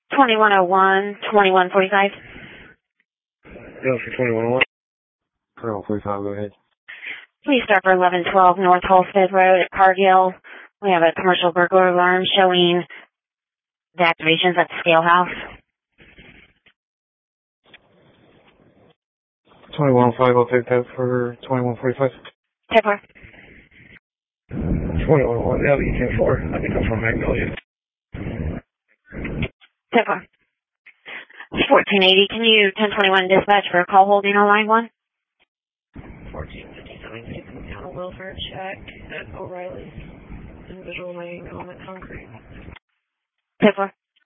2101, 2145. Yeah, for 2101. 2145, go ahead. Please start for 1112 North Halstead Road at Cargill. We have a commercial burglar alarm showing the activations at the Scale House. 2105, I'll take that for 2145. 10-4. 2101, yeah, you 10-4. I think I'm from Magnolia. 10-4. 1480, can you 1021 dispatch for a call holding on line 1? 1459, taking down a welfare check at O'Reilly's. Individual name, Element Concrete. 10-4.